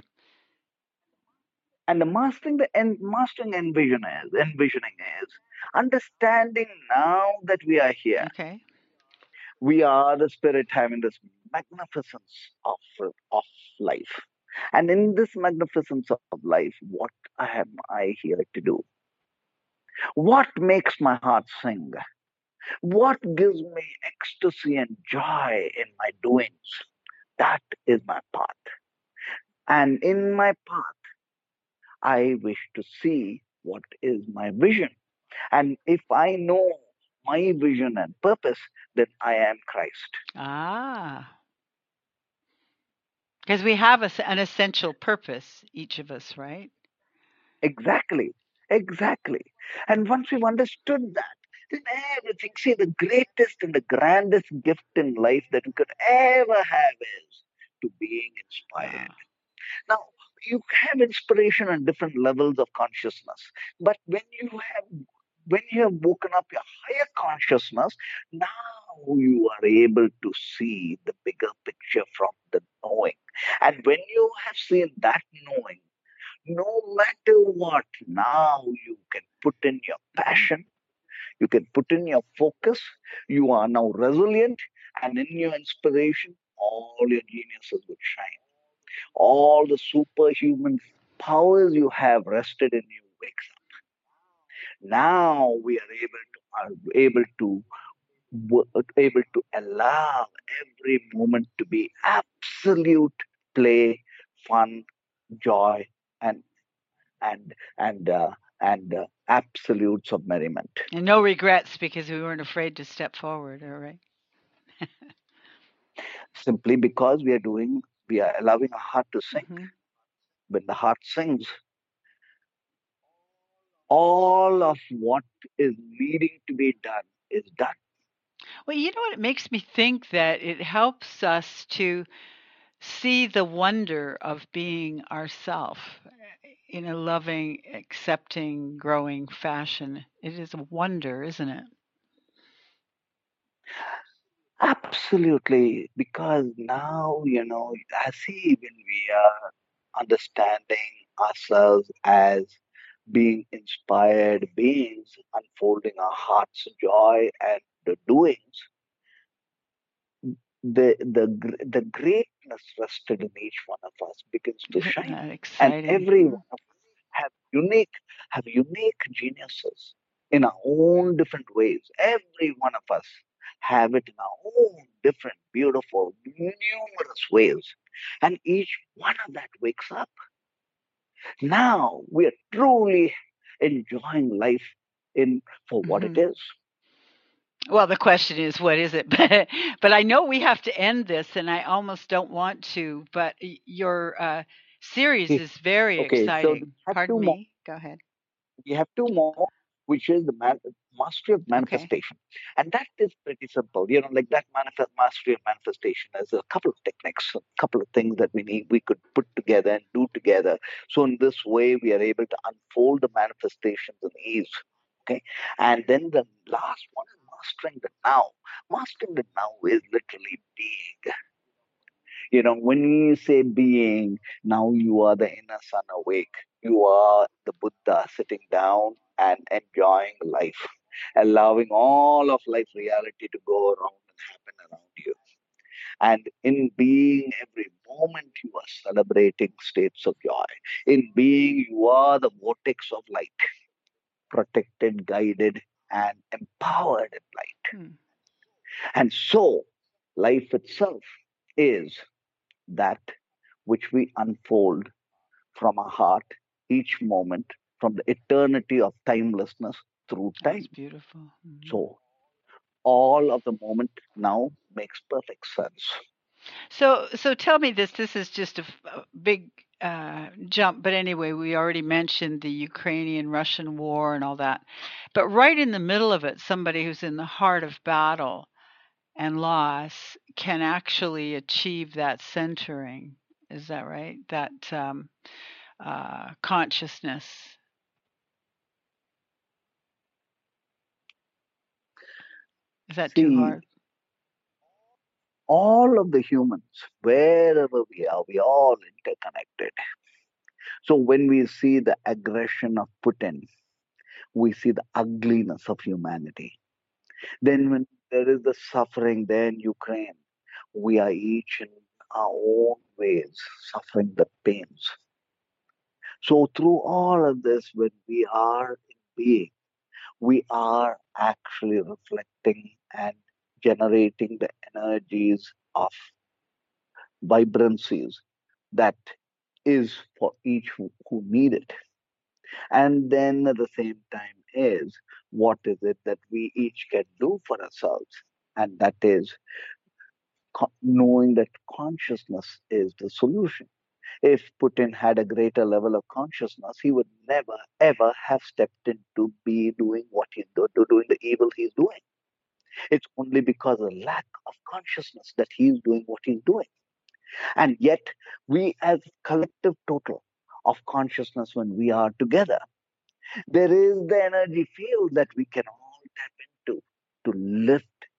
And the mastering the en- mastering envision is envisioning is understanding now that we are here. okay. We are the spirit having this magnificence of of life. And in this magnificence of life, what am I here to do? What makes my heart sing? What gives me ecstasy and joy in my doings? That is my path. And in my path, I wish to see what is my vision. And if I know my vision and purpose, then I am Christ. Ah, because we have a s an essential purpose, each of us, right? Exactly. Exactly. And once we've understood that, then everything, see, the greatest and the grandest gift in life that we could ever have is to being Wow. inspired. Now, you have inspiration on different levels of consciousness, but when you have when you have woken up your higher consciousness, now you are able to see the bigger picture from the knowing. And when you have seen that knowing, no matter what, now you can put in your passion, you can put in your focus, you are now resilient, and in your inspiration, all your geniuses will shine. All the superhuman powers you have rested in you wakes up. Now we are able to are able to able to allow every moment to be absolute play, fun, joy, and and and uh, and uh, absolutes of merriment. And no regrets because we weren't afraid to step forward, all right? Simply because we are doing, we are allowing our heart to sing. Mm-hmm. When the heart sings, all of what is needing to be done is done. Well, you know what? It makes me think that it helps us to see the wonder of being ourself in a loving, accepting, growing fashion. It is a wonder, isn't it? Absolutely, because now, you know, I see when we are understanding ourselves as being inspired beings, unfolding our heart's joy and the doings, the the gr- the greatness rested in each one of us begins to Isn't shine, that and exciting? every one of us have unique have unique geniuses in our own different ways. Every one of us have it in our own different, beautiful, numerous ways, and each one of that wakes up. Now we are truly enjoying life in for what it Hmm. is. Well, the question is, what is it? But but I know we have to end this, and I almost don't want to. But y- your uh, series Okay, is very okay, so we exciting. have Pardon two more. me. Go ahead. We have two more, which is the man, mastery of Okay. manifestation. And that is pretty simple. You know, like that manifest, mastery of manifestation is a couple of techniques, a couple of things that we need, we could put together and do together. So in this way, we are able to unfold the manifestations in ease. Okay. And then the last one is mastering the now. Mastering the now is literally being. You know, when you say being, now you are the inner sun awake. You are the Buddha sitting down and enjoying life, allowing all of life reality to go around and happen around you. And in being, every moment you are celebrating states of joy. In being, you are the vortex of light, protected, guided, and empowered in light. Hmm. And so, life itself is that which we unfold from our heart each moment, from the eternity of timelessness through That's time. beautiful. Hmm. So all of the moment now makes perfect sense. So so tell me this. This is just a, f- a big uh, jump, but anyway, we already mentioned the Ukrainian Russian war and all that. But right in the middle of it, somebody who's in the heart of battle and loss can actually achieve that centering. Is that right? That um, uh, consciousness. Is that too See, hard? all of the humans, wherever we are, we are all interconnected. So when we see the aggression of Putin, we see the ugliness of humanity. Then when there is the suffering there in Ukraine, we are each in our own ways suffering the pains. So through all of this, when we are in being, we are actually reflecting and generating the energies of vibrancies that is for each who, who need it. And then at the same time is what is it that we each can do for ourselves? And that is co- knowing that consciousness is the solution. If Putin had a greater level of consciousness, he would never ever have stepped into be doing what he's do, do- doing the evil he's doing. It's only because of lack of consciousness that he's doing what he's doing. And yet, we as collective total of consciousness, when we are together, there is the energy field that we can all tap into to lift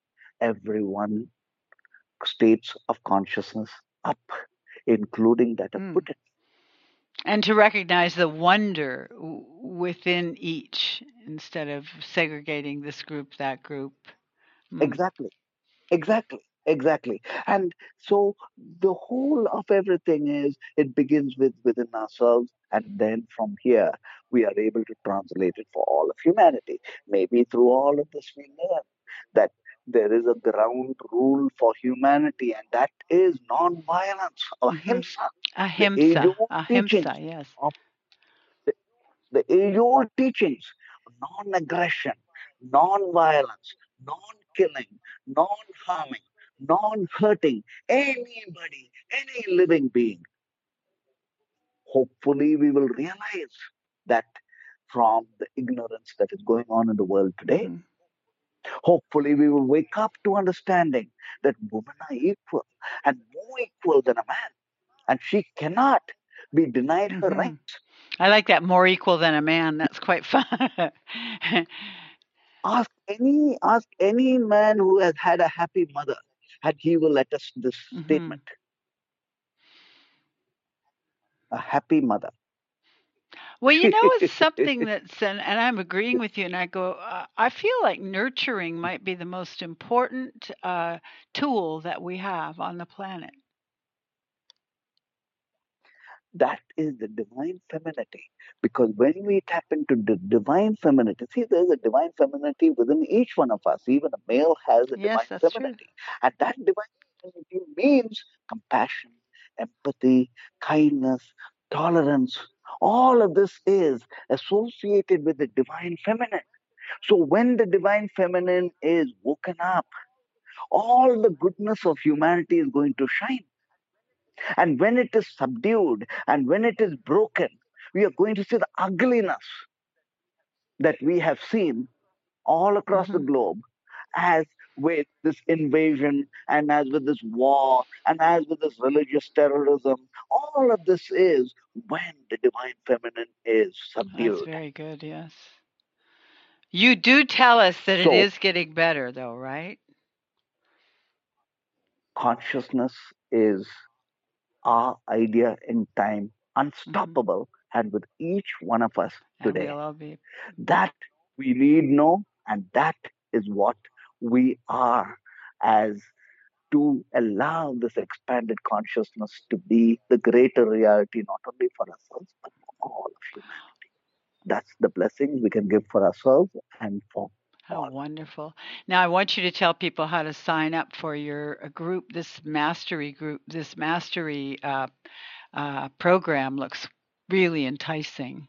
everyone states of consciousness up, including that of Mm. Putin. And to recognize the wonder w- within each instead of segregating this group, that group. Mm. Exactly. Exactly, exactly. And so the whole of everything is it begins with within ourselves, and then from here we are able to translate it for all of humanity. Maybe through all of this we learn that there is a ground rule for humanity, and that is non-violence, ahimsa, Mm-hmm. the Ahimsa, age-old teachings ahimsa, yes. of the, the age-old teachings, non-aggression, non-violence, non-killing, non-harming, non-hurting anybody, any living being. Hopefully, we will realize that from the ignorance that is going on in the world today. Mm-hmm. Hopefully, we will wake up to understanding that women are equal and more equal than a man, and she cannot be denied her Mm-hmm. rights. I like that, more equal than a man. That's quite fun. Ask any ask any man who has had a happy mother, and he will attest this Mm-hmm. statement. A happy mother. Well, you know, it's something that's, and, and I'm agreeing with you, and I go, uh, I feel like nurturing might be the most important uh, tool that we have on the planet. That is the divine femininity. Because when we tap into the divine femininity, see, there's a divine femininity within each one of us. Even a male has a Yes, divine that's femininity. true. And that divine femininity means compassion, empathy, kindness, tolerance. All of this is associated with the divine feminine. So when the divine feminine is woken up, all the goodness of humanity is going to shine. And when it is subdued and when it is broken, we are going to see the ugliness that we have seen all across Mm-hmm. the globe, as with this invasion and as with this war and as with this religious terrorism. All of this is when the divine feminine is subdued. That's very good, yes. You do tell us that So, it is getting better, though, right? consciousness is our idea in time, unstoppable, mm-hmm. and with each one of us today. And we'll all be. That we need know, and that is what we are, as to allow this expanded consciousness to be the greater reality, not only for ourselves, but for all of humanity. That's the blessings we can give for ourselves and for How all. wonderful. Now, I want you to tell people how to sign up for your group, this mastery group, this mastery uh, uh, program looks really enticing.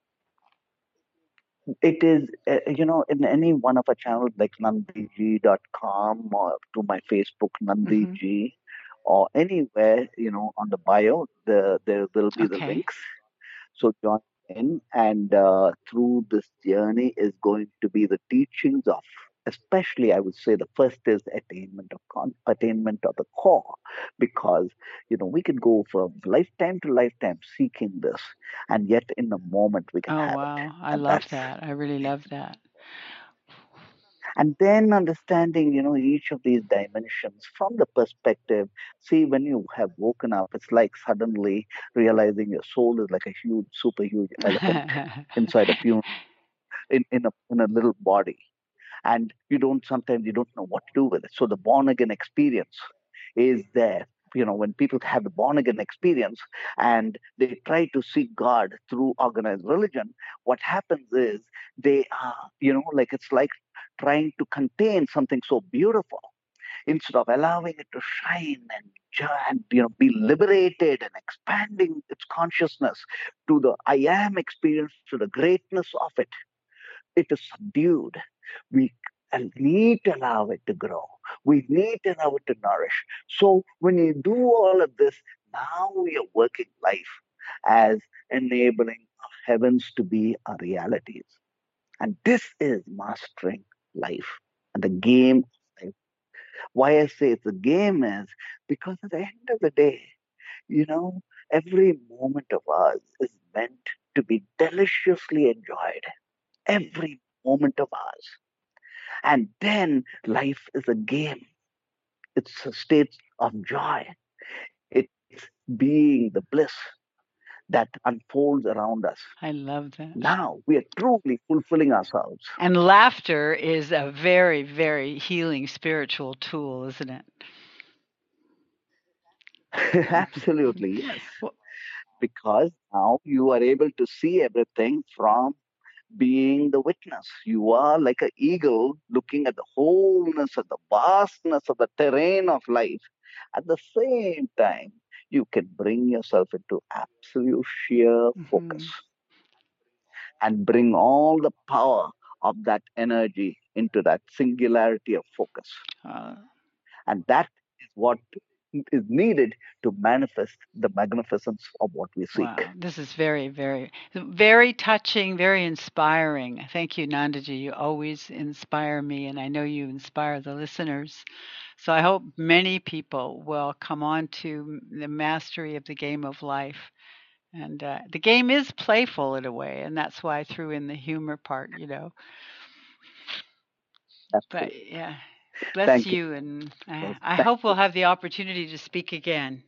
It is, uh, you know, in any one of our channels like nandiji dot com or to my Facebook, Nandiji, mm-hmm. or anywhere, you know, on the bio, the, there will be okay. the links. So join in, and uh, through this journey is going to be the teachings of, especially I would say the first is attainment of con- attainment of the core, because you know we can go from lifetime to lifetime seeking this, and yet in a moment we can oh, have wow. it. Oh wow, I love that. I really love that. And then understanding, you know, each of these dimensions from the perspective. See, when you have woken up, it's like suddenly realizing your soul is like a huge, super huge elephant inside of you, in, in a in a little body. And you don't sometimes you don't know what to do with it. So the born again experience is there. You know, when people have the born again experience and they try to seek God through organized religion, what happens is they are, you know, like it's like trying to contain something so beautiful instead of allowing it to shine and, and you know be liberated and expanding its consciousness to the I am experience, to the greatness of it. It is subdued. We need to allow it to grow. We need to allow it to nourish. So when you do all of this, now we are working life as enabling heavens to be our realities. And this is mastering life and the game of life. Why I say it's a game is because at the end of the day, you know, every moment of ours is meant to be deliciously enjoyed. Every moment of ours. And then life is a game. It's a state of joy. It's being the bliss that unfolds around us. I love that. Now we are truly fulfilling ourselves. And laughter is a very, very healing spiritual tool, isn't it? Absolutely, yes. Because now you are able to see everything from being the witness. You are like an eagle looking at the wholeness of the vastness of the terrain of life. At the same time, you can bring yourself into absolute sheer focus mm-hmm. and bring all the power of that energy into that singularity of focus. Uh, and that is what is needed to manifest the magnificence of what we seek. Wow, this is very, very, very touching, very inspiring. Thank you, Nandaji. You always inspire me, and I know you inspire the listeners. So I hope many people will come on to the mastery of the game of life. And uh, the game is playful in a way, and that's why I threw in the humor part, you know. Absolutely. But yeah, bless Thank you, you. And I, I hope we'll have the opportunity to speak again.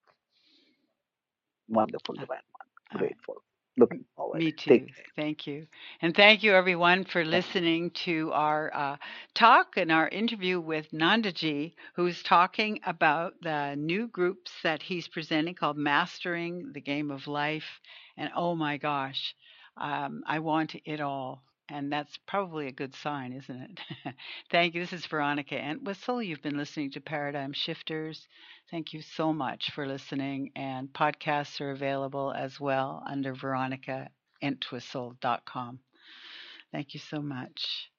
Wonderful, Divine One. Grateful. Right. Looking forward. Me too. Thank you. And thank you, everyone, for listening to our uh, talk and our interview with Nandaji, who's talking about the new groups that he's presenting called Mastering the Game of Life. And oh my gosh, um, I want it all. And that's probably a good sign, isn't it? Thank you. This is Veronica Entwistle. You've been listening to Paradigm Shifters. Thank you so much for listening. And podcasts are available as well under veronica entwistle dot com. Thank you so much.